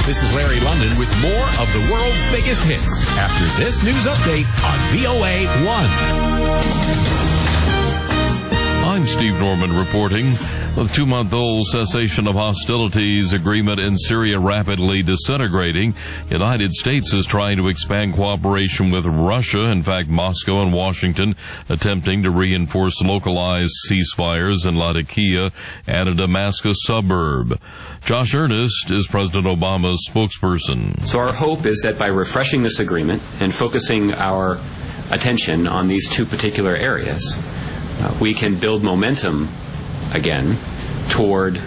This is Larry London with more of the world's biggest hits after this news update on VOA 1. I'm Steve Norman reporting. The 2-month-old cessation of hostilities agreement in Syria rapidly disintegrating, United States is trying to expand cooperation with Russia. In fact, Moscow and Washington attempting to reinforce localized ceasefires in Latakia and a Damascus suburb. Josh Earnest is President Obama's spokesperson. So our hope is that by refreshing this agreement and focusing our attention on these two particular areas, we can build momentum again toward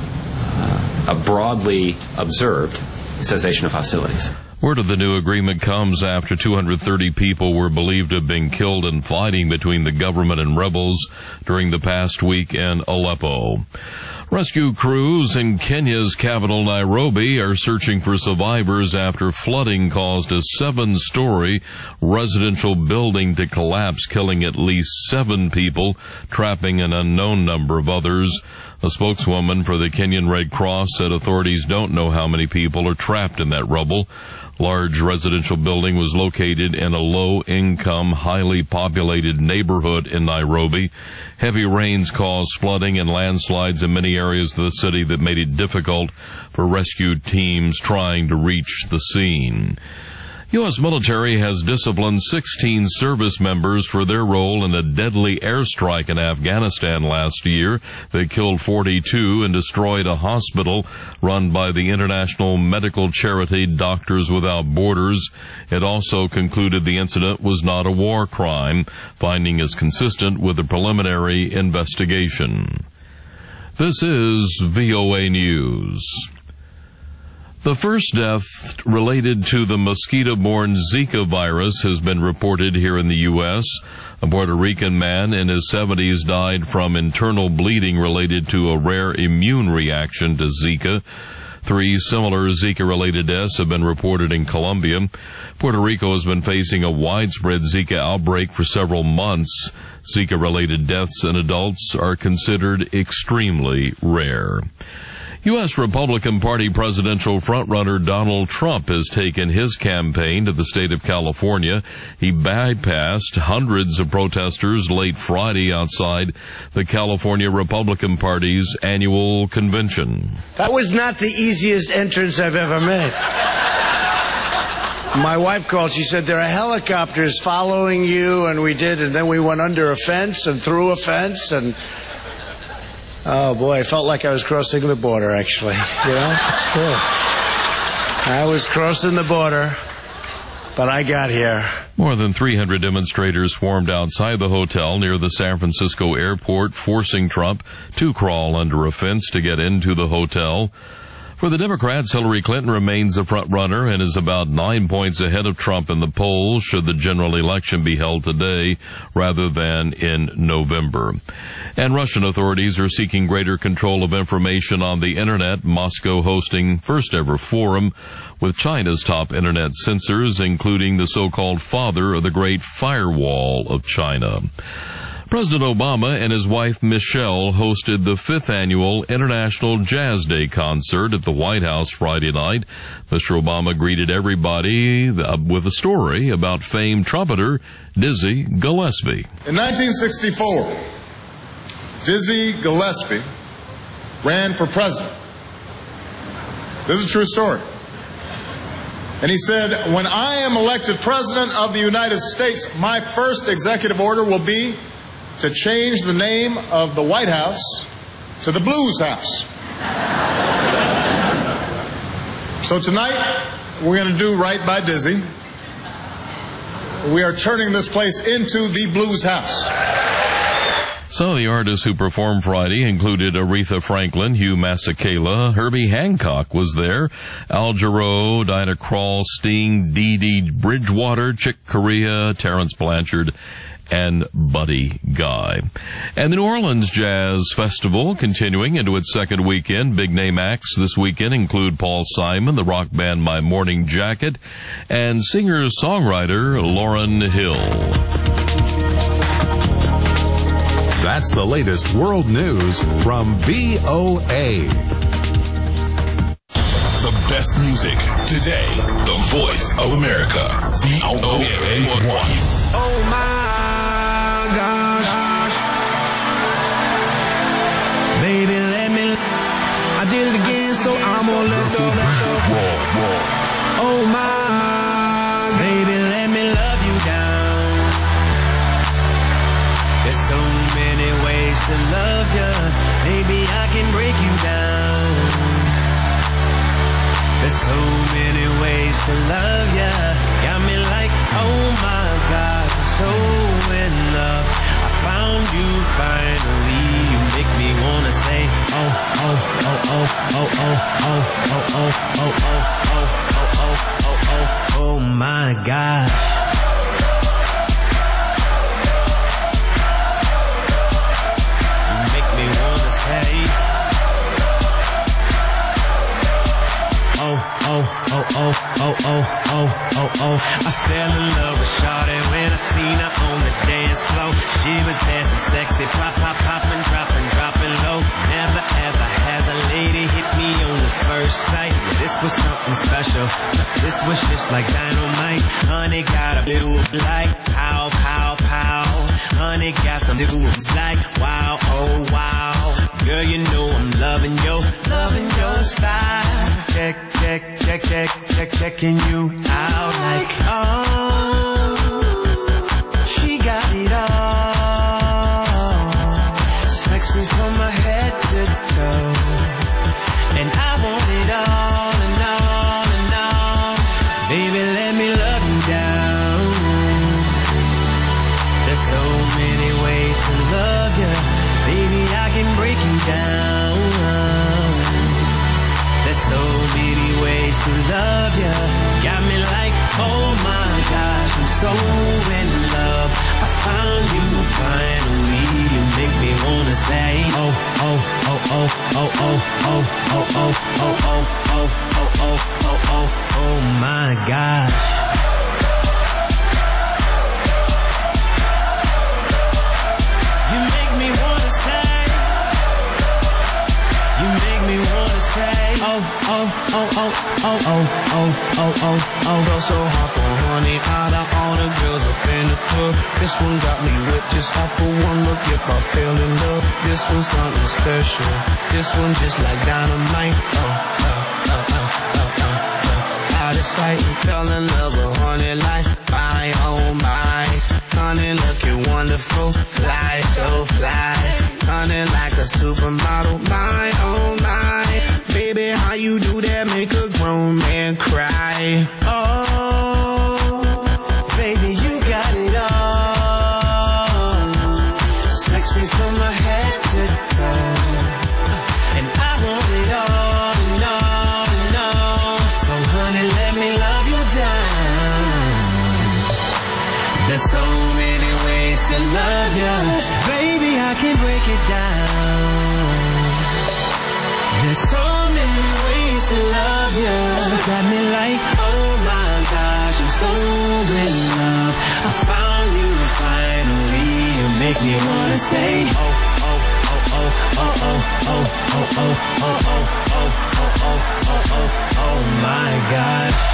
a broadly observed cessation of hostilities. Word of the new agreement comes after 230 people were believed to have been killed in fighting between the government and rebels during the past week in Aleppo. Rescue crews in Kenya's capital, Nairobi, are searching for survivors after flooding caused a 7-story residential building to collapse, killing at least 7 people, trapping an unknown number of others. A spokeswoman for the Kenyan Red Cross said authorities don't know how many people are trapped in that rubble. Large residential building was located in a low-income, highly populated neighborhood in Nairobi. Heavy rains caused flooding and landslides in many areas of the city that made it difficult for rescue teams trying to reach the scene. U.S. military has disciplined 16 service members for their role in a deadly airstrike in Afghanistan last year that killed 42 and destroyed a hospital run by the international medical charity Doctors Without Borders. It also concluded the incident was not a war crime. Finding is consistent with the preliminary investigation. This is VOA News. The first death related to the mosquito-borne Zika virus has been reported here in the U.S. A Puerto Rican man in his 70s died from internal bleeding related to a rare immune reaction to Zika. 3 similar Zika-related deaths have been reported in Colombia. Puerto Rico has been facing a widespread Zika outbreak for several months. Zika-related deaths in adults are considered extremely rare. U.S. Republican Party presidential frontrunner Donald Trump has taken his campaign to the state of California. He bypassed hundreds of protesters late Friday outside the California Republican Party's annual convention. That was not the easiest entrance I've ever made. My wife called. She said, there are helicopters following you, and we did, and then we went under a fence and through a fence, and oh, boy, I felt like I was crossing the border, actually. You know, it's true. I was crossing the border, but I got here. More than 300 demonstrators swarmed outside the hotel near the San Francisco airport, forcing Trump to crawl under a fence to get into the hotel. For the Democrats, Hillary Clinton remains the front runner and is about 9 points ahead of Trump in the polls should the general election be held today rather than in November. And Russian authorities are seeking greater control of information on the Internet, Moscow hosting first-ever forum with China's top Internet censors, including the so-called father of the Great Firewall of China. President Obama and his wife Michelle hosted the 5th annual International Jazz Day concert at the White House Friday night. Mr. Obama greeted everybody with a story about famed trumpeter Dizzy Gillespie. In 1964, Dizzy Gillespie ran for president. This is a true story. And he said, when I am elected president of the United States, my first executive order will be to change the name of the White House to the Blues House. So tonight, we're going to do right by Dizzy. We are turning this place into the Blues House. Some of the artists who performed Friday included Aretha Franklin, Hugh Masekela, Herbie Hancock was there, Al Jarreau, Diana Krall, Sting, Dee Dee Bridgewater, Chick Corea, Terrence Blanchard, and Buddy Guy. And the New Orleans Jazz Festival continuing into its second weekend. Big name acts this weekend include Paul Simon, the rock band My Morning Jacket, and singer-songwriter Lauryn Hill. That's the latest world news from VOA. The best music. Today, the voice of America. VOA1. Oh my gosh. Baby, let me. I did it again, so I'm gonna let go. Oh my. Baby, let me love you down. There's so many ways to love you. Maybe I can break you down. There's so many ways to love ya. Got me like, oh my God, I'm so in love. I found you finally. You make me wanna say, oh, oh, oh, oh, oh, oh, oh, oh, oh, oh, oh, oh, oh, oh, oh, oh, oh my God. You make me wanna say, oh, oh, oh, oh, oh, oh, oh, oh, oh. I fell in love with Shawty when I seen her on the dance floor. She was dancing sexy, pop, pop, popping, dropping, dropping low. Never ever has a lady hit me on the first sight. Yeah, this was something special. This was just like dynamite. Honey got a blue like pow, pow, pow. Honey got some dudes like wow, oh wow. Girl, you know I'm loving your style. Check, check, check, check, check, checking you out like, oh, she got it all. Sexy from my head to toe. And I want it all and all and all. Baby, let me love you down. There's so many ways to love you. Baby, I can break you down. There's so many ways to love you. Got me like, oh my gosh, I'm so in love. I found you finally. You make me wanna say, oh, oh, oh, oh, oh, oh, oh, oh, oh, oh, oh, oh, oh, oh, oh, oh, oh my gosh. You make me wanna say, you make me wanna say, oh, oh, oh, oh, oh, oh, oh, oh, oh, oh. Felt so hot for honey, out of all the girls up in the club. This one got me whipped just off of one look. If I fell in love, this one's something special. This one just like dynamite. Oh, oh, oh, oh, oh, oh, oh. Out of sight and fell in love with honey like, my, oh my. Honey looking wonderful, fly, so fly. Honey like a supermodel, my, oh my. Baby, how you do that make a grown man cry? Oh, baby, you got it all. Sexy from my head to toe. And I want it all and all and all. So honey, let me love you down. There's so many ways to love you. Baby, I can break it down. There's so many ways to love you. Got me like, oh my gosh, I'm so in love. I found you finally. You make me wanna say, oh, oh, oh, oh, oh, oh, oh, oh, oh, oh, oh, oh, oh, oh, oh, oh my gosh.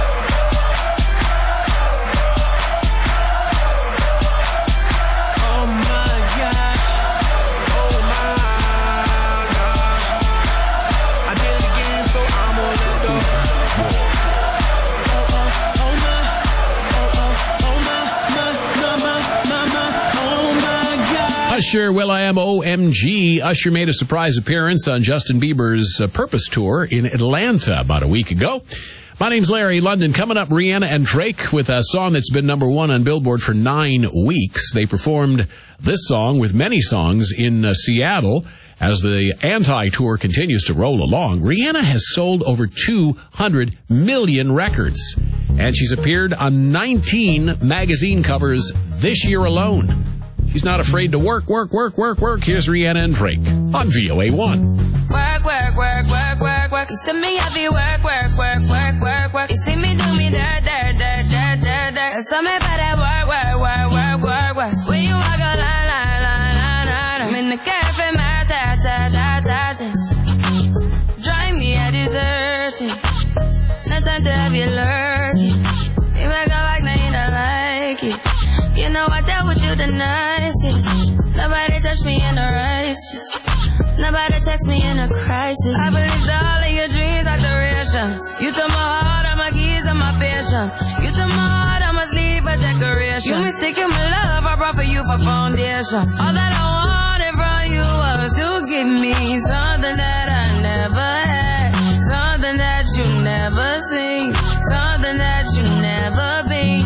Usher, will.i.am, OMG. Usher made a surprise appearance on Justin Bieber's Purpose Tour in Atlanta about a week ago. My name's Larry London. Coming up, Rihanna and Drake with a song that's been number one on Billboard for 9 weeks. They performed this song with many songs in Seattle as the Anti-Tour continues to roll along. Rihanna has sold over 200 million records, and she's appeared on 19 magazine covers this year alone. She's not afraid to work. Here's Rihanna and Drake on VOA1. Work. You see me heavy work. You see me do me dirt. So me by that work. When you walk a line. I'm in the cafe, my drive me a dessert. searching. No time to have you lurking. You make a like, now you don't like it. You know I dealt with you the nicest. Nobody touched me in a righteous. Nobody text me in a crisis. I believed all of your dreams are duration. You took my heart, all my keys, and my patience. You took my heart, I must leave a decoration. You mistaken my love, I brought for you for foundation. All that I wanted from you was to give me something that I never had, something that you never seen, something that you never been.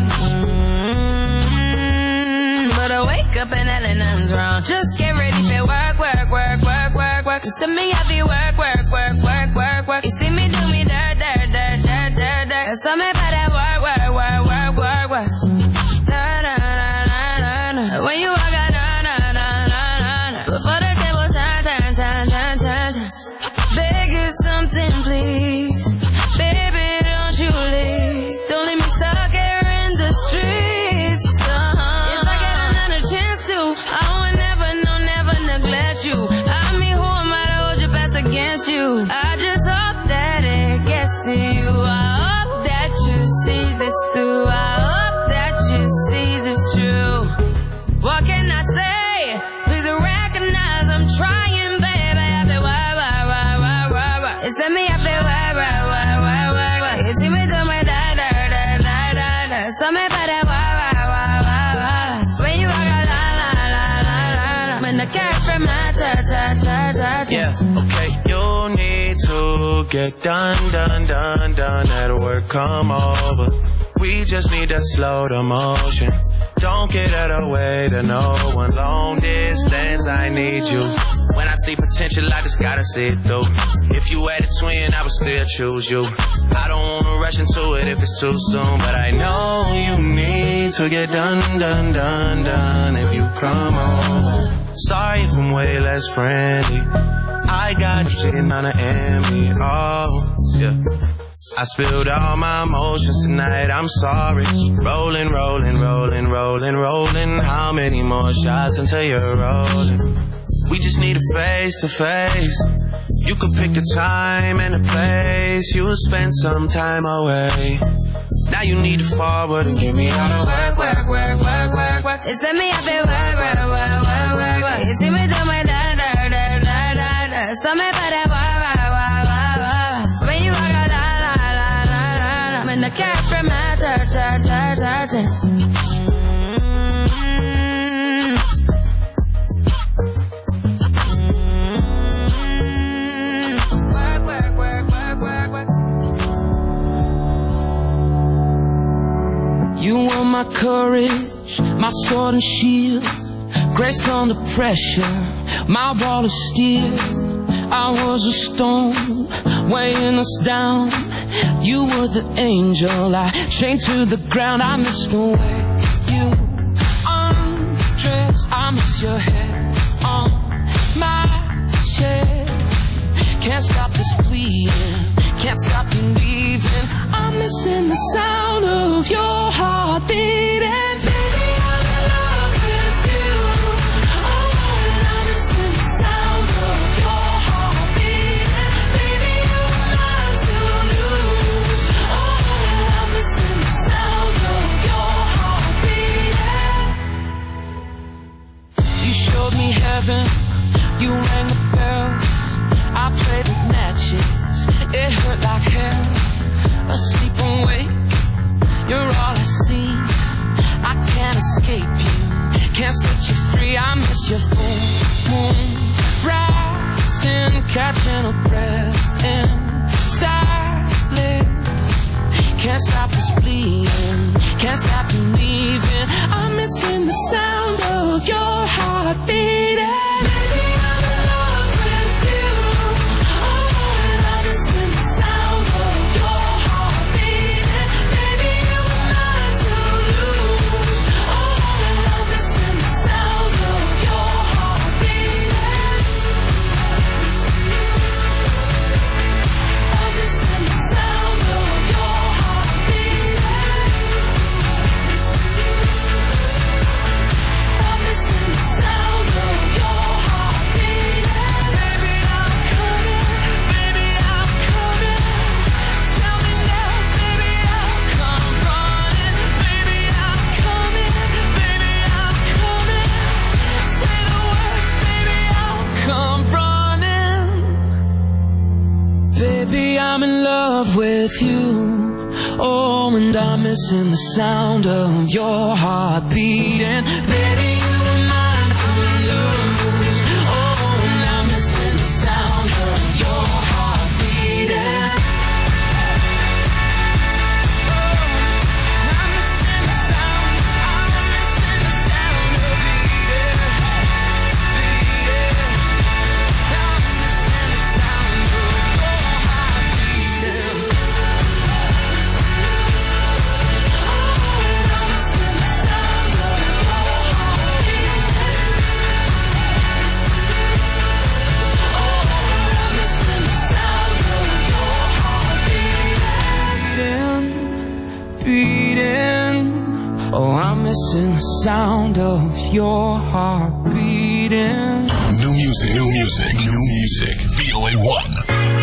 But I wake up and hell and nothing's wrong. Just get ready for work, work, work, work, work, work. You see me happy work, work, work, work, work, work. You see me do me dirt, dirt, dirt, dirt, dirt, dirt. There's something about that work, work, work, work, work, work. Da, da, da, da, da, da. When you walk out, da, da, da, da, da. Before the table turn, turn, turn, turn, turn, turn. Beg you something, please. Baby, don't you leave. Don't leave me stuck here in the streets. If I get another chance to, I would never, no, never neglect you. I mean, who am I to hold your best against you? I just hope that it gets to you. I hope that you see this through. I hope that you see this true. What can I say? Please recognize I'm trying, baby. I feel why. It's me, I feel why. You see me do my da da da da da da. Something about that why. When you walk out, la la la la la. When the cat from my ta. Yeah, okay. You need to get done. That work come over. We just need to slow the motion. Don't get out of the way to no one. Long distance, I need you. When I see potential, I just gotta see it through. If you had a twin, I would still choose you. I don't wanna rush into it if it's too soon, but I know you need to get done. If you come on, sorry if I'm way less friendly. I got you sitting on the enemy. Oh, yeah. I spilled all my emotions tonight, I'm sorry. Rolling. How many more shots until you're rolling? We just need a face to face. You could pick the time and the place. You'll spend some time away. Now you need to forward and give me all the work. It's me, I feel work. You see me do my da. Something about that why. When you walk out, la. When the cat from my turn. You are my courage, my sword and shield, grace under pressure, my wall of steel. I was a stone, weighing us down. You were the angel, I chained to the ground. I miss the way you undress. I miss your hair on my chest. Can't stop this bleeding, can't stop you leaving. I'm missing the sound of your heart beating. Baby, I'm in love with you. Oh, and I'm missing the sound of your heart beating. Baby, you're mine to lose. Oh, and I'm missing the sound of your heart beating. You showed me heaven, you rang the bells. I played with matches, it hurt like hell. Asleep and wake, you're all I see. I can't escape you, can't set you free. I miss your full moon rising, catching a breath in silence. Can't stop this bleeding, can't stop you leaving. I'm missing the sound of your heart beating. Baby, I'm in love with you. Oh, and I'm missing the sound of your heart beating. Baby, you were mine to lose. Oh, and I'm missing the sound of your heart beating. I'm missing the sound of your heart beating. I'm in love with you. Oh, and I'm missing the sound of your heart beating. Baby, you were mine to lose. Oh, and I'm missing the sound of your heart beating. Oh, I'm missing the sound of your heart beating. New music, new music, new music. VOA1.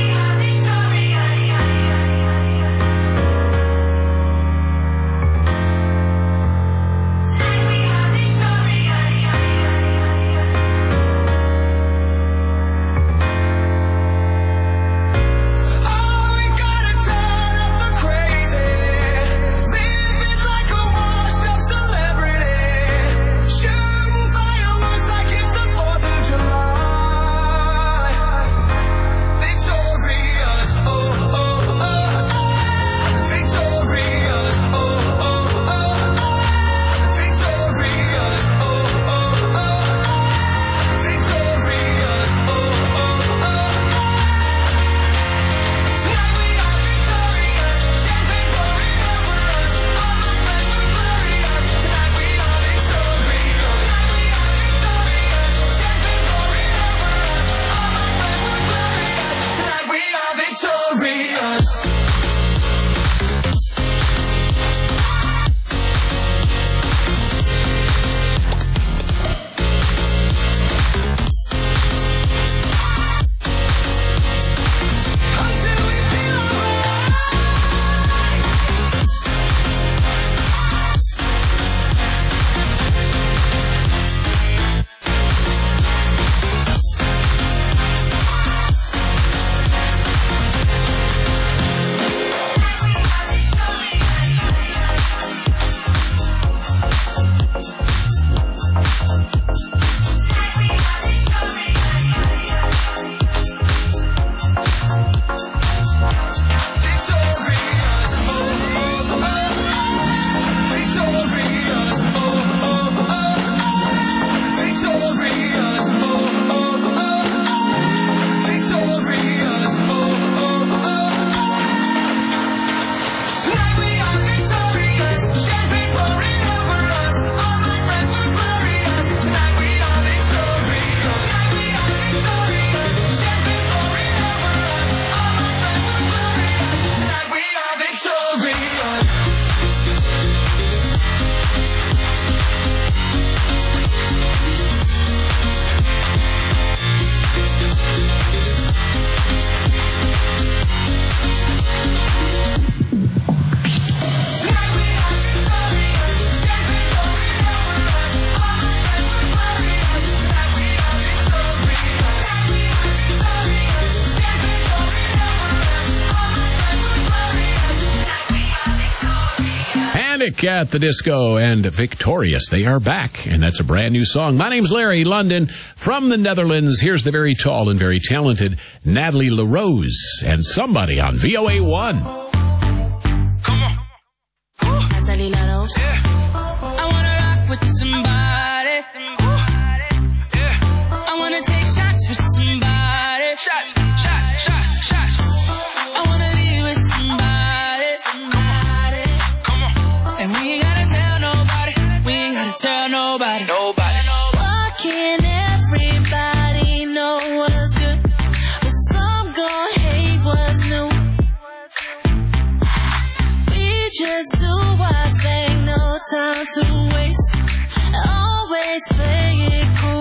At the Disco and Victorious. They are back, and that's a brand new song. My name's Larry London from the Netherlands. Here's the very tall and very talented Natalie LaRose and Somebody on VOA1. Come on. Natalie LaRose. Yeah. I wanna rock with somebody. Yeah. I wanna take shots with somebody. Shots. I wanna leave with somebody. Come on. And we ain't gotta tell nobody. Tell nobody. Why can't everybody know what's good, but some gon' hate what's new? We just do our thing, no time to waste. Always play it cool.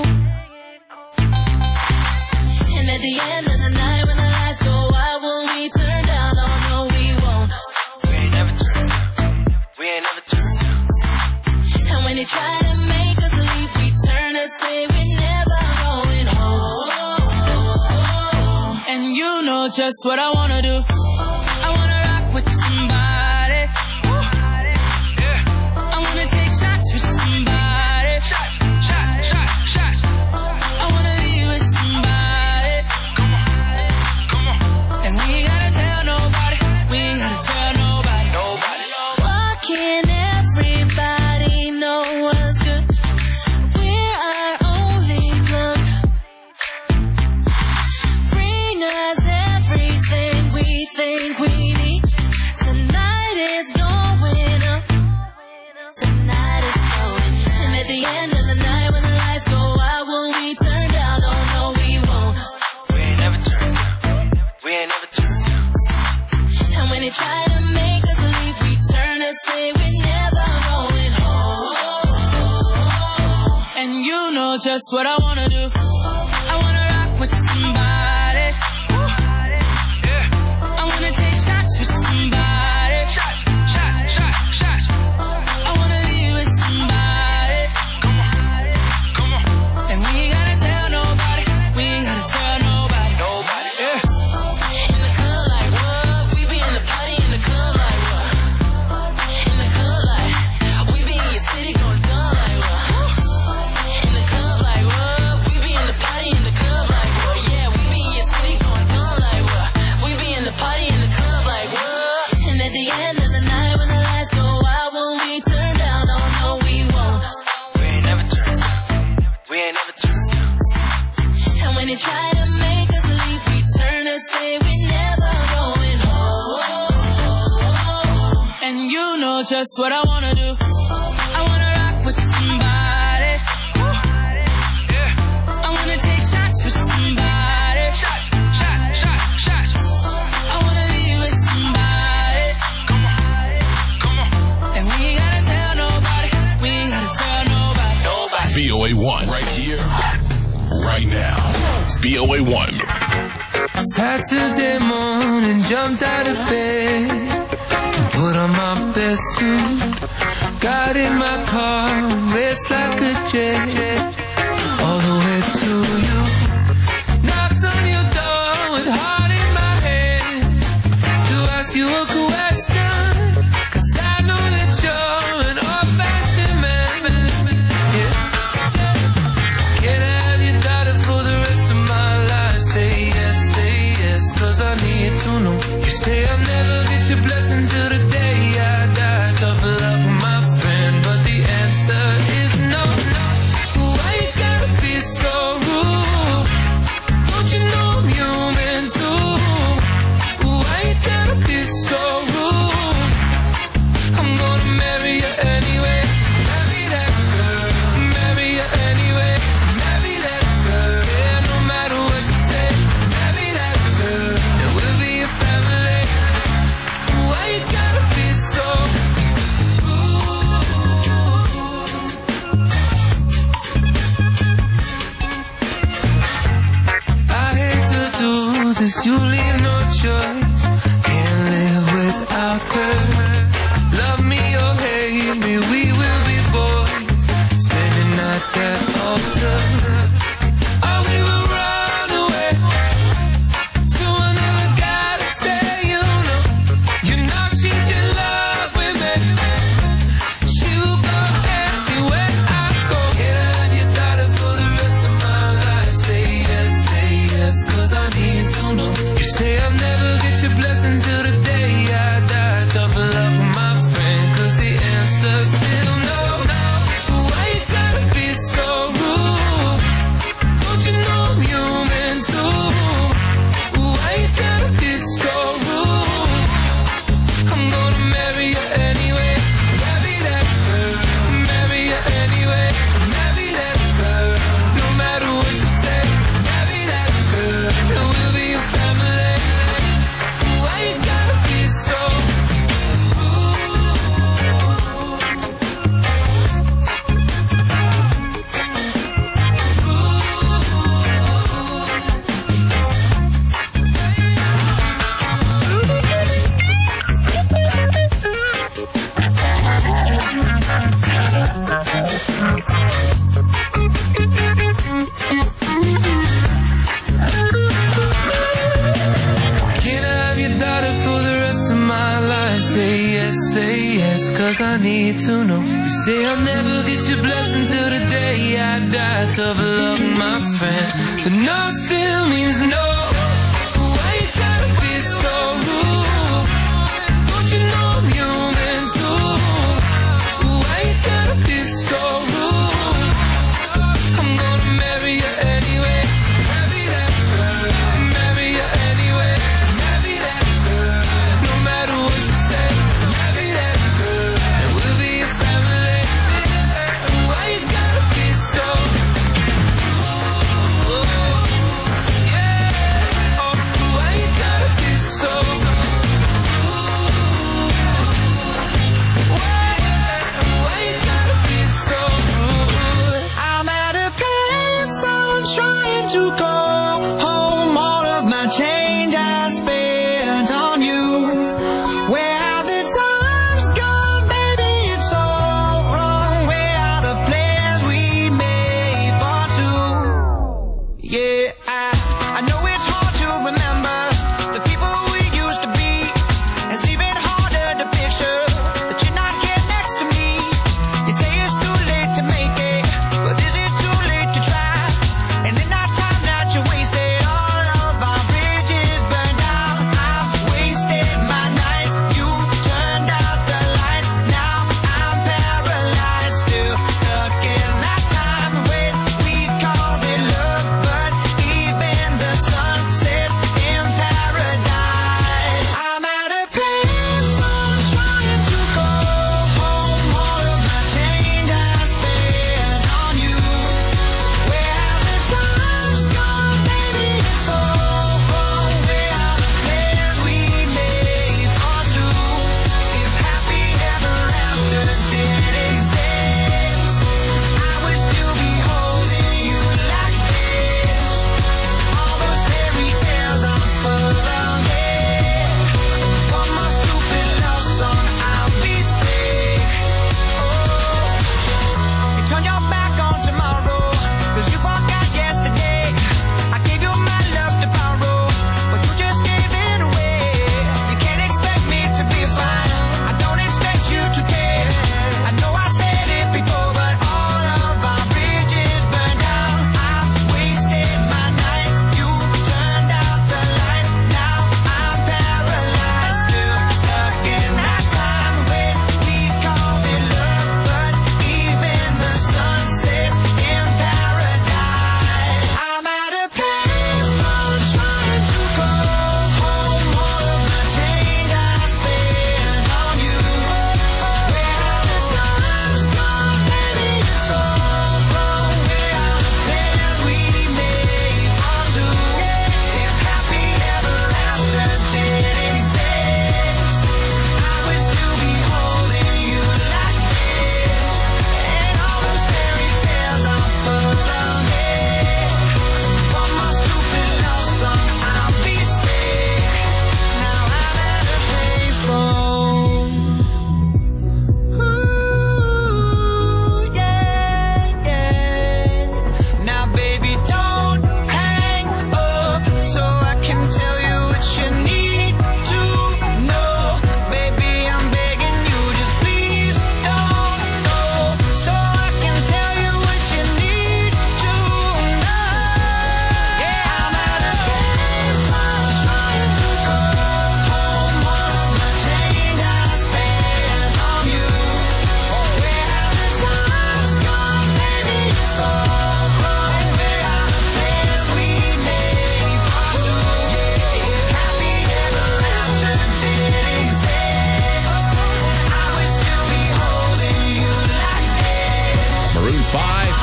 And at the end of the night, when the lights go out, will we turn down? Oh no, we won't. We ain't never turn down. And when they try to make us leave, we turn and say we're never going home. And you know just what I wanna do. Tonight is going up. Tonight is going. And at the end of the night when the lights go out, will we turn down? Oh no, we won't. We ain't never turned down. We ain't never turned down. And when they try to make us leave, we turn and say we're never going home. And you know just what I wanna do. I wanna rock with somebody. I wanna take shots with somebody. Shots. I wanna leave with somebody. Come on. And we ain't gotta tell nobody. We ain't gotta tell nobody. Yeah. In the club like what? We be in the party in the club like what? In the club like we be in your city going dumb like what? In the club like what? We be in the party in the club like what? Yeah, we be in your city going dumb like what? We be in the party in the club like what? And at the end of the night when the lights go out, when we turn down, oh no we won't. We ain't never turned down. We ain't never turned down. And when they try to make us leave, we turn and say we're never going home. And you know just what I wanna do. I wanna rock with somebody. I wanna take shots with somebody. Shots. I wanna leave with somebody. Come on. And we ain't gotta tell nobody. We ain't gotta tell nobody. VOA1 right here, right now. VOA1. Saturday morning, jumped out of bed and put on my best suit. Got in my car and raced like a jet all the way to you. Knocked on your door with heart in my hand to ask you a question, 'cause I know that you're an old-fashioned man. Yeah. Can I have your daughter for the rest of my life? Say yes, 'cause I need to know. You say I'll never get your blessing till the day I die. Tough love for my friend, but the answer is no. Why you gotta be so rude? Don't you know I'm human too? Why you gotta be so rude? I'm gonna marry you anyway. Marry that girl. Marry you anyway. Marry that girl. Yeah, no matter what you say. Marry that girl. And we'll be a family. Why you gotta be so rude? I hate to do this, you leave no choice. Can't live without her. Love me or hate me, we will be boys. Standing at that altar. Or we will run away to another guy to say you know she's in love with me. She will go anywhere I go. Can I have your daughter for the rest of my life? Say yes, 'cause I need to know. You say I'll never get your blessing till the day I die. Tough love for my friend, 'cause the answer's still no. Why you gotta be so rude? Don't you know I'm human too? Why you gotta be so rude? I'm gonna marry you anyway. Marry that girl. Marry you anyway. Marry that girl. No matter what you say. Marry that girl. And we'll be a family. Why you gotta be so Can I have your daughter for the rest of my life? Say yes, 'cause I need to know. You say I'll never get your blessing till the day I die. Tough love, my friend, but no still means no. Why you gotta be so rude? Don't you know I'm human too? Why you gotta be so rude? I'm gonna marry you anyway. Marry that girl. Marry you anyway. Marry that girl. No matter what you say. Marry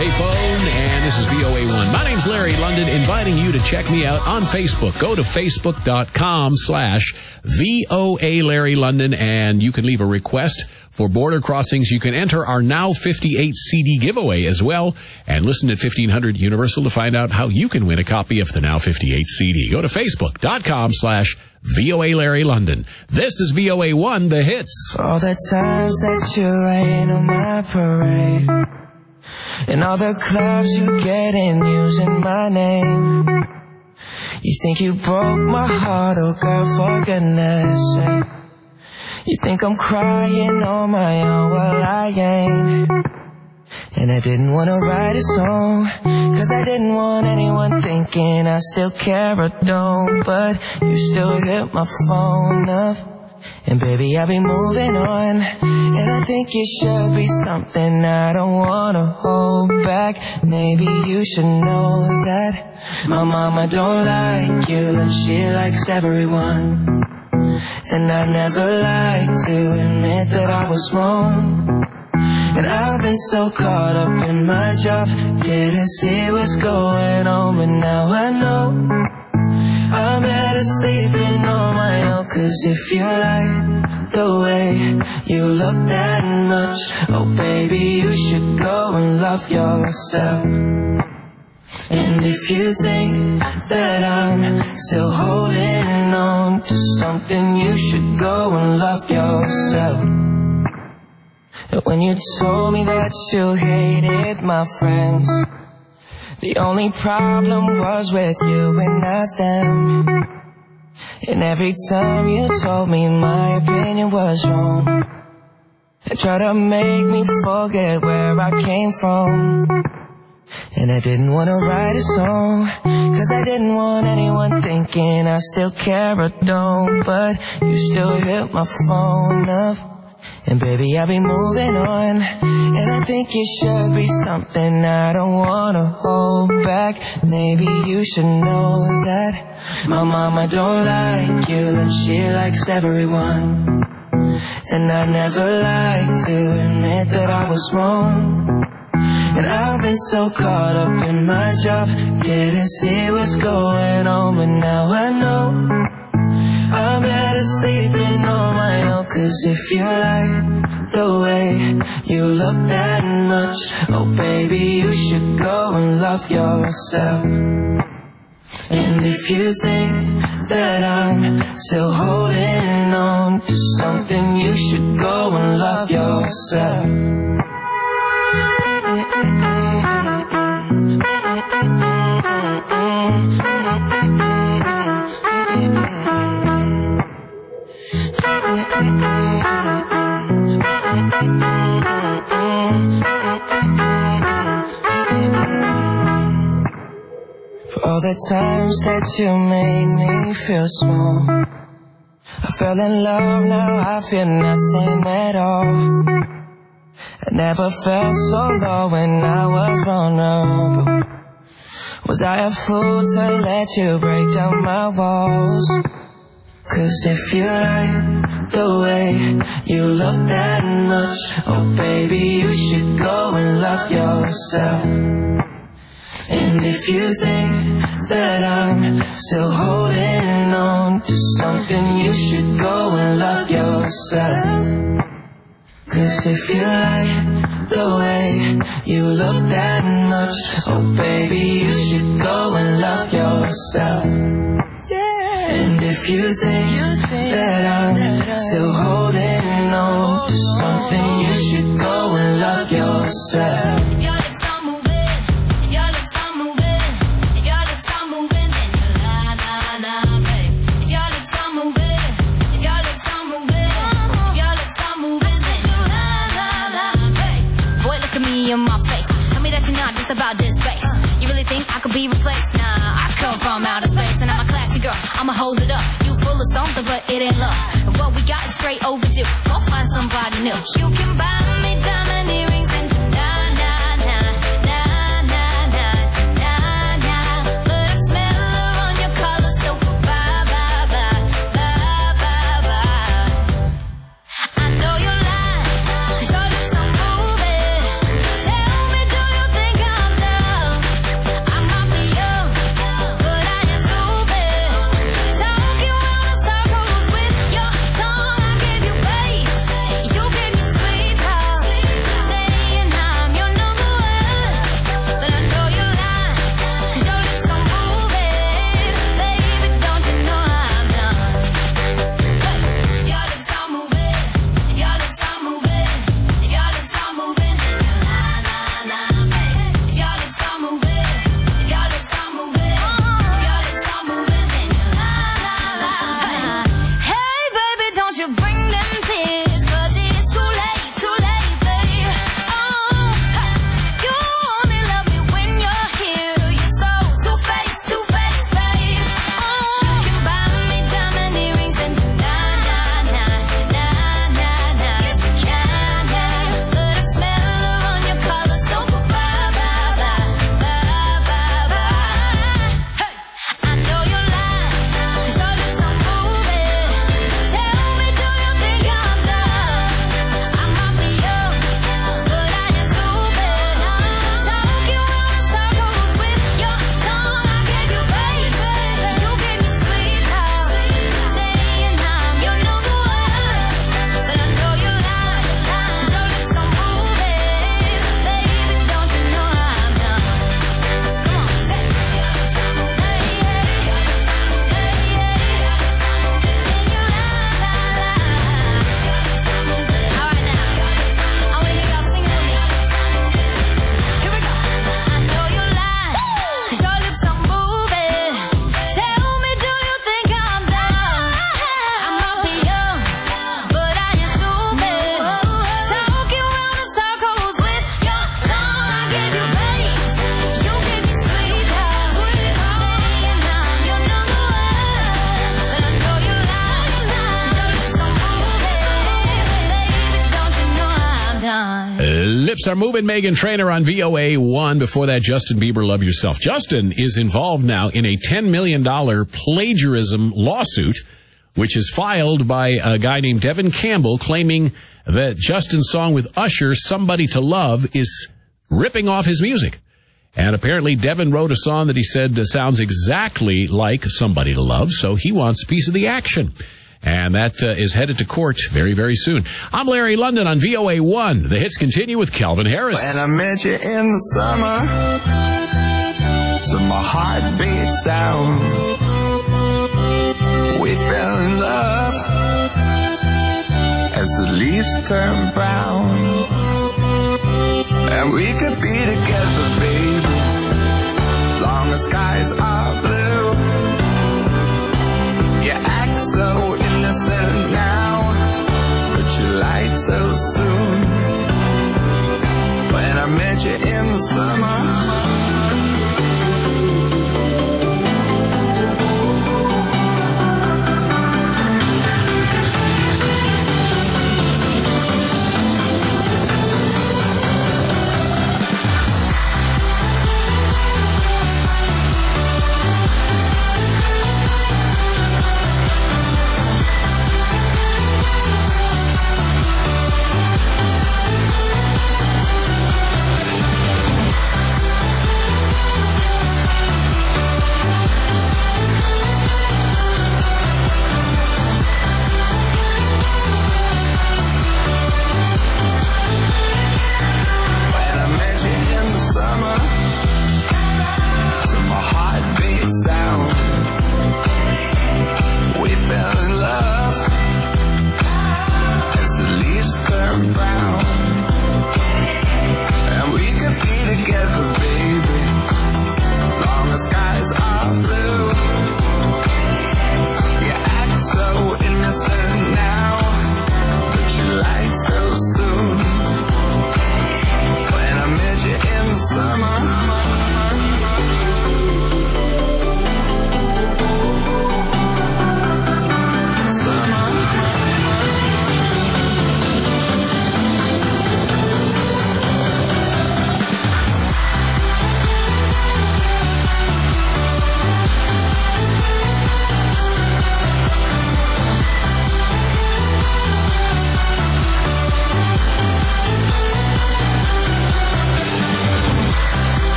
payphone, and this is VOA1. My name's Larry London, inviting you to check me out on Facebook. Go to facebook.com/VOA Larry London, and you can leave a request for Border Crossings. You can enter our Now 58 CD giveaway as well, and listen at 1500 Universal to find out how you can win a copy of the Now 58 CD. Go to facebook.com/VOA Larry London. This is VOA1, The Hits. All the times that you rain on my parade, and all the clubs you get in using my name. You think you broke my heart, oh girl, for goodness sake. You think I'm crying on my own, well I ain't. And I didn't want to write a song, 'cause I didn't want anyone thinking I still care or don't. But you still hit my phone up, and baby I'll be moving on. And I think it should be something I don't want to hold back. Maybe you should know that my mama don't like you, and she likes everyone. And I never like to admit that I was wrong. And I've been so caught up in my job, didn't see what's going on. But now I know I'm better sleeping on my own. 'Cause if you like the way you look that much, oh baby, you should go and love yourself. And if you think that I'm still holding on to something, you should go and love yourself. When you told me that you hated my friends, the only problem was with you and not them. And every time you told me my opinion was wrong, and tried to make me forget where I came from. And I didn't want to write a song, 'cause I didn't want anyone thinking I still care or don't. But you still hit my phone up, and baby I'll be moving on. And I think it should be something I don't want to hold back. Maybe you should know that my mama don't like you, and she likes everyone. And I never like to admit that I was wrong. And I've been so caught up in my job, didn't see what's going on. But now I know I'm better sleeping on my own. 'Cause if you like the way you look that much, oh baby, you should go and love yourself. And if you think that I'm still holding on to something, you should go and love yourself. For all the times that you made me feel small, I fell in love, now I feel nothing at all. I never felt so low when I was vulnerable. Was I a fool to let you break down my walls? 'Cause if you like the way you look that much, oh baby, you should go and love yourself. And if you think that I'm still holding on to something, you should go and love yourself. 'Cause if you like the way you look that much, oh baby, you should go and love yourself. And if you think that I'm still holding on to something, you should go and love yourself. About this bass, you really think I could be replaced? Nah, I come from outer space, and I'm a classy girl, I'ma hold it up. You full of something, but it ain't love. And what we got is straight overdue. Go find somebody new. You can buy me diamond earrings and but I smell her on your collar, so bye, bye, bye, bye, bye, bye. I know you're lying, 'cause your lips are moving. Tell me, do you think I'm Lips Are Moving, Meghan Trainor on VOA1. Before that, Justin Bieber, Love Yourself. Justin is involved now in a $10 million plagiarism lawsuit, which is filed by a guy named Devin Campbell, claiming that Justin's song with Usher, Somebody to Love, is ripping off his music. And apparently Devin wrote a song that he said sounds exactly like Somebody to Love, so he wants a piece of the action. And that is headed to court very, very soon. I'm Larry London on VOA1. The hits continue with Calvin Harris. When I met you in the summer, to my heartbeat sound, we fell in love as the leaves turn brown. And we could be together, baby, as long as skies are blue. You act so innocent now, but you lied so soon. When I met you in the summer,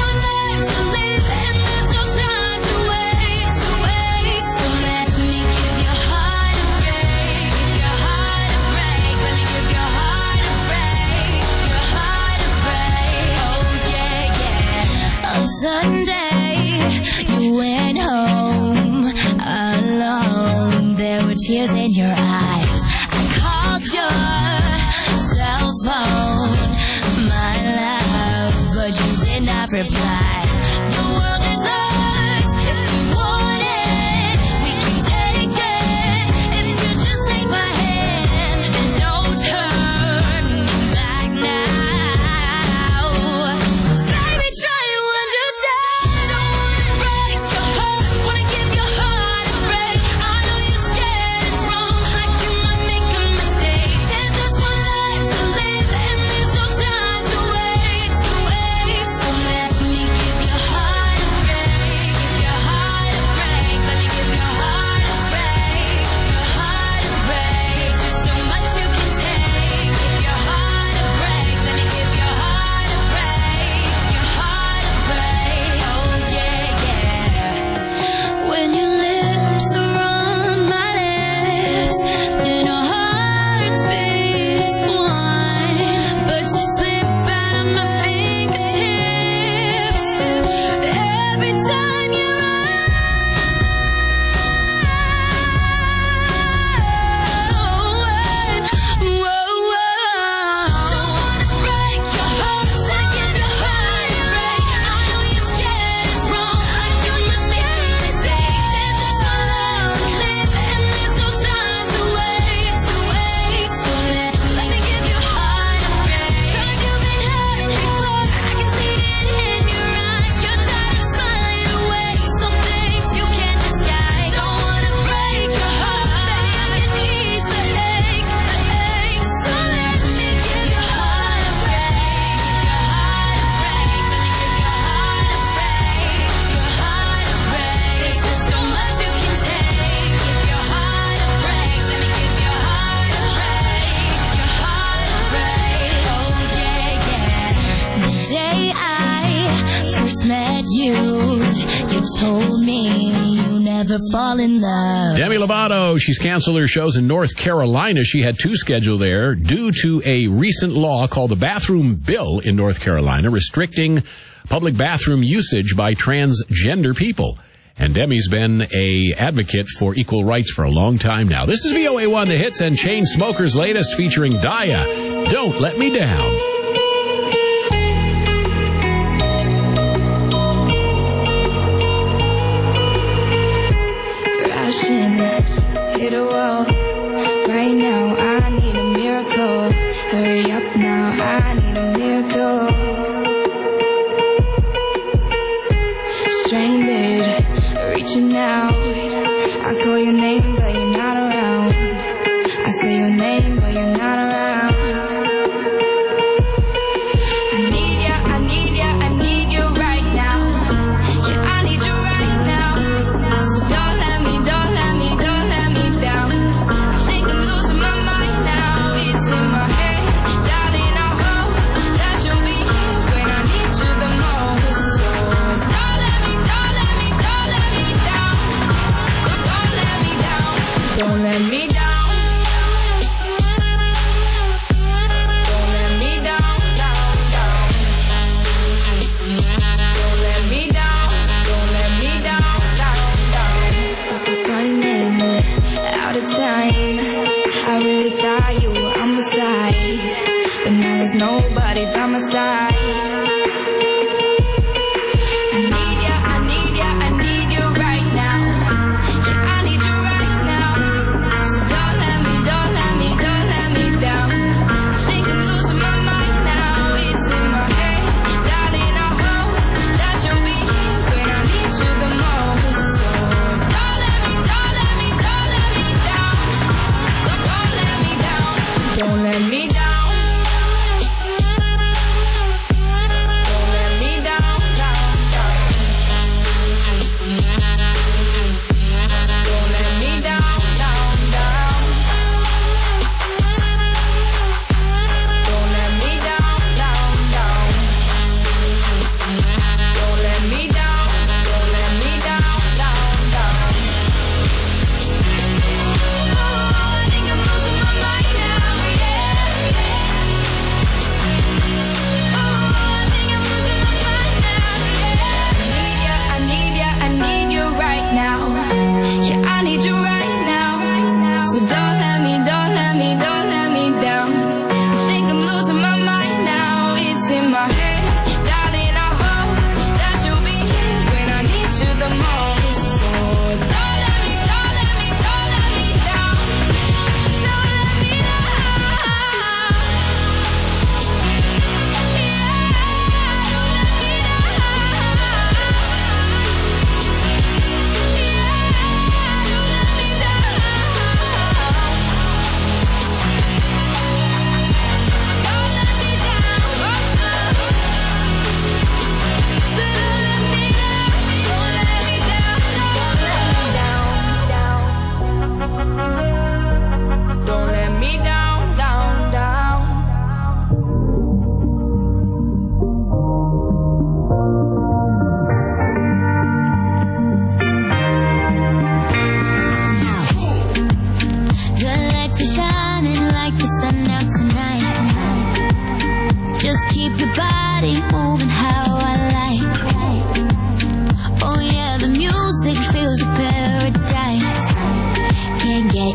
Give your eyes. I called your cell phone, my love, but you did not reply. The world is ours if you want it. We can take it if you just take my hand. There's no turning back now. Baby, try to understand. Don't wanna break your heart, wanna give your heart a break. I know you're scared it's wrong, like you might make a mistake. There's just one life to live, and there's no time to waste. So let me give your heart a break, give your heart a break. Let me give your heart a break, your heart a break. There's just so much you can take. Give your heart a break. Let me give your heart a break, your heart a break. Oh yeah, yeah. When your lips are on my lips, then our heart beats one. But you slip out of my fingertips every time you're told me you never fall in love. Demi Lovato, she's canceled her shows in North Carolina. She had 2 scheduled there due to a recent law called the Bathroom Bill in North Carolina, restricting public bathroom usage by transgender people. And Demi's been a advocate for equal rights for a long time now. This is VOA1, the hits and Chainsmokers' latest, featuring Daya, Don't Let Me Down. Hit a wall. Right now I need a miracle. Hurry up now, I need a miracle. Stranded, reaching out. I call your name but you're not around. I say your name but you're not around. I need ya, I need ya, I need you right now. Yeah, I need you right now. So don't let me down. I think I'm losing my mind now. It's in my head, darling. I hope that you'll be here when I need you the most. So don't let me down. Don't let me down. Don't let me down. I really thought you were on my side, but now there's nobody by my side. I need ya, I need ya, I need you right now. Yeah, I need you right now. So don't let me down. I think I'm losing my mind now. It's in my head, darling. I hope that you'll be here when I need you the most. So don't let me down. Don't let me down.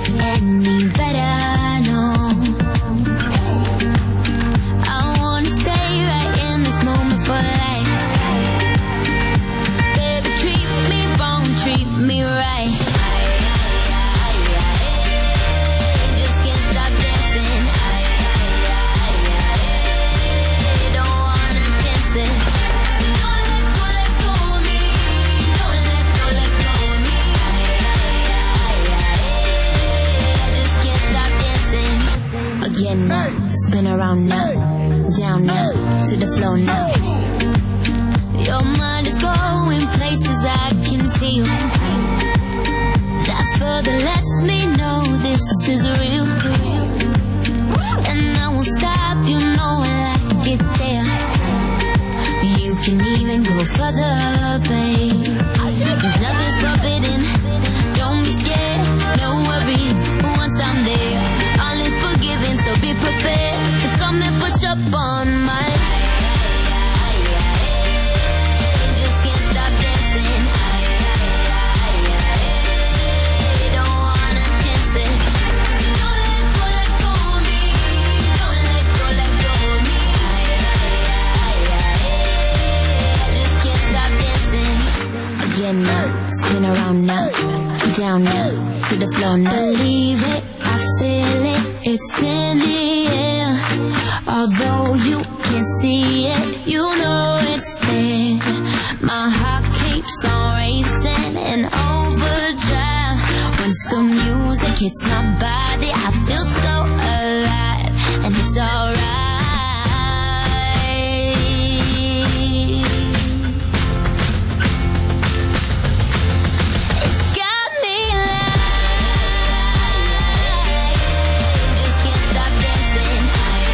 get any better, no. I wanna stay right in this moment for life. Baby, treat me wrong, treat me right. Just can't stop dancing. Don't wanna chance it. Don't let go of me. Don't let go of me. I just can't stop dancing. Again now, spin around now, down now, to the floor now. Your mind is going places I can feel. That further lets me know this is real. And I won't stop, you know I like it there. You can even go further, babe. Cause nothing's forbidden. Don't be scared, no worries. Once I'm there, all is forgiven. So be prepared to come and push up on my. Just can't stop dancing. Don't wanna chance it. Don't let go of me. Don't let go of me. I just can't stop dancing. Again now, spin around now, down now, to the floor now. Believe it, I feel it, it's in the air. Although you can't see it, you know it's there. My heart keeps on racing in overdrive. Once the music hits my body, I feel so alive, and it's alright. It's got me like, just can't stop dancing.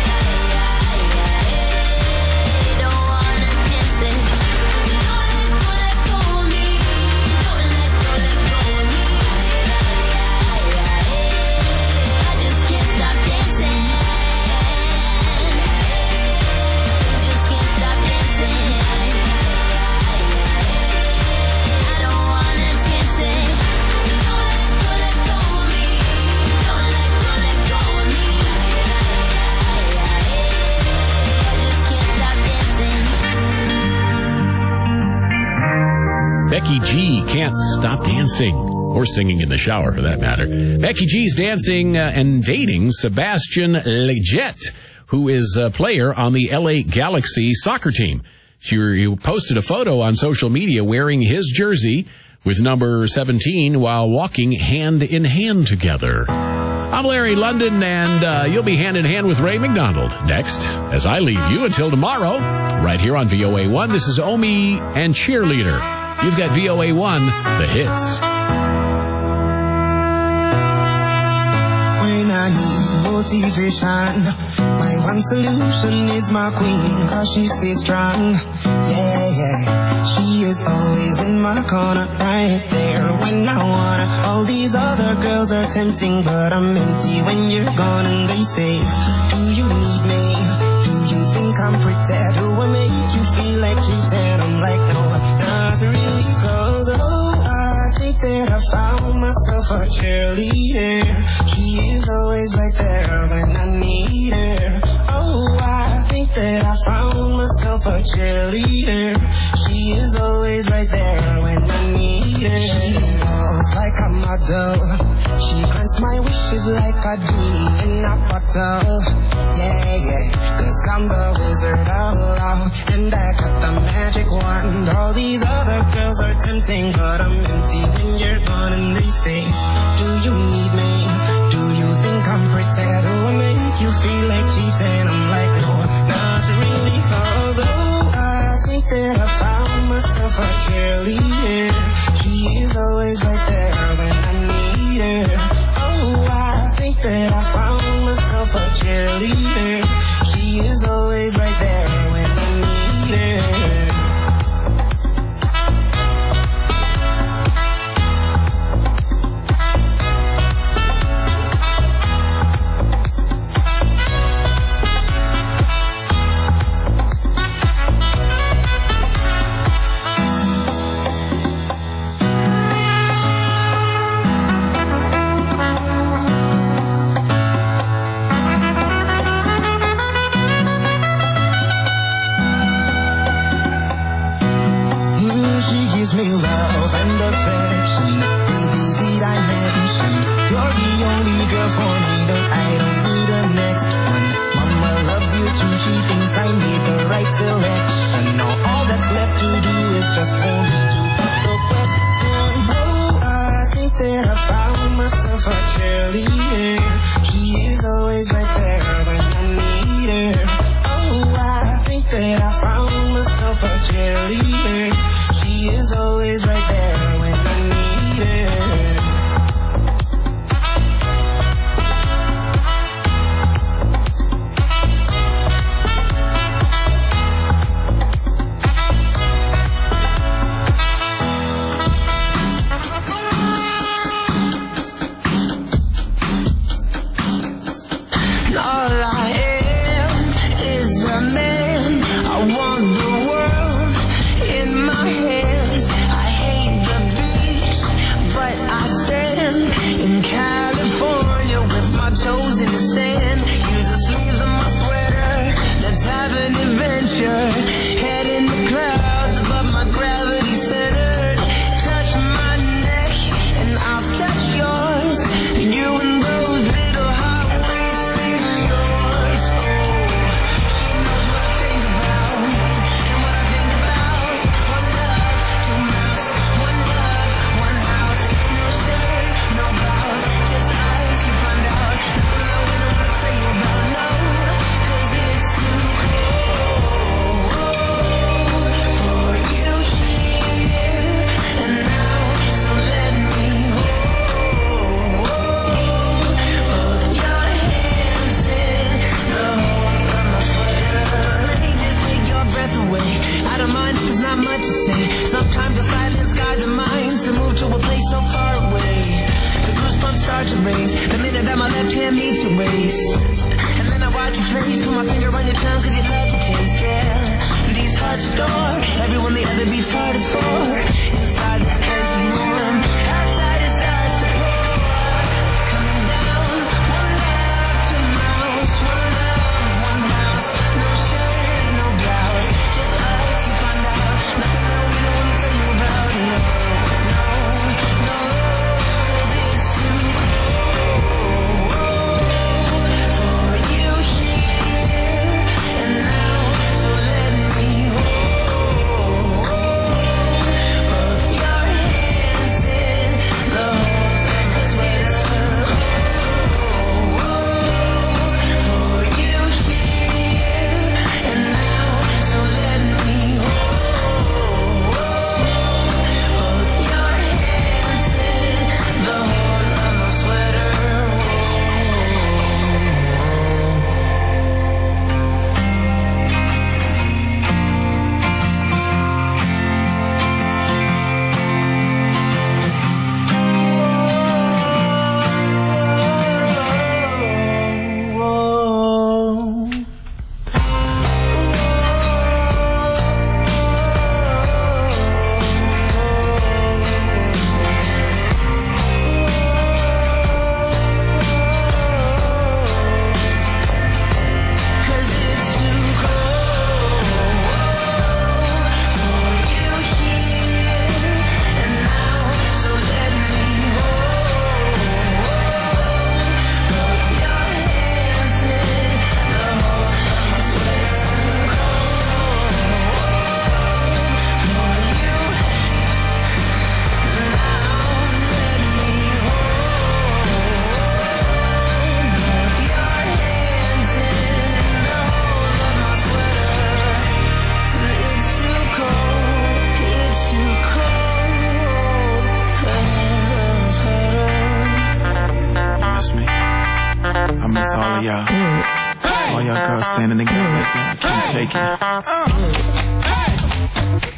Don't wanna chance it. Don't let go of me. Don't let go of me. I just can't stop dancing. Just can't stop dancing. I don't wanna chance it. Don't let go of me. Don't let go of me. I just can't stop dancing. Becky G can't stop dancing, or singing in the shower for that matter. Becky G's dancing and dating Sebastian Lletget, who is a player on the LA Galaxy soccer team. She posted a photo on social media wearing his jersey with number 17 while walking hand in hand together. I'm Larry London, and you'll be hand in hand with Ray McDonald next as I leave you until tomorrow, right here on VOA1. This is Omi and Cheerleader. You've got VOA1, the hits. When I need motivation, my one solution is my queen, cause she stays strong. Yeah, yeah. She is always in my corner, right there when I wanna. All these other girls are tempting, but I'm empty when you're gone. And they say, do you need me? Do you think I'm pretty? Do I make you feel like cheating? I'm like, no, not really, cause I think that I found myself a cheerleader. She is always right there when I need her. Oh, I think that I found myself a cheerleader. She is always right there when I need her. She walks like a model. She grants my wishes like a genie in a bottle. Yeah, yeah, cause I'm the wizard of love, and I got the magic wand. All these other girls are tempting, but I'm empty when you're gone. And they say, do you need me? Do you think I'm pretty? Do I make you feel like cheating? I'm like, no, not really, cause I think that I found myself a cheerleader. She is always right there when I need her. Oh, I think that I found myself a cheerleader. She is always right there when I need her. always right there when I need her. Oh, I think that I found myself a cheerleader. She is always right there when I need her. All I am is a man. I want the world in my hands. I hate the beach, but I stand in California with my toes in the sand. Use the sleeves of my sweater. Let's have an adventure. Head in the clouds above my gravity centered. Touch my neck and I'll touch yours. You and those little hot waist things of yours. Oh, she knows what I think about and what I think about. One love, two mouths. One love, one house. No shirt, no blouse, just us. You find out nothing I wouldn't want to tell you about. No, 'cause it's too cold for you here and now. So let me hold both your hands in the holes of my sweater. Let me just take your breath away. I don't mind if there's not much to say. Sometimes the silence guides the mind to move to a place so far away. The goosebumps start to raise the minute that my left hand meets your waist. And then I watch your face, put my finger on your tongue 'cause you love the taste, yeah. These hearts adore everyone the other beats hard is for. Inside this place is warm, outside is us apart. Coming down, one love, two mouths. One love, one house. No shirt, no blouse, just us. You find out nothing that we don't want to tell you about. No, no, no, 'cause it's too cold for you here and now. So let me hold both your hands in the holes of my sweater. For you here and now. So let me hold both your hands in the holes of my sweater. Cause it's too cold for you here and now. So let me hold both your hands in the holes of my sweater. It's too cold for you now. Let me hold both your hands in the holes of my sweater. It's too cold, it's too cold to handle a sweater. You miss me? I miss all of y'all. All y'all girls standing together like that. I can't take it.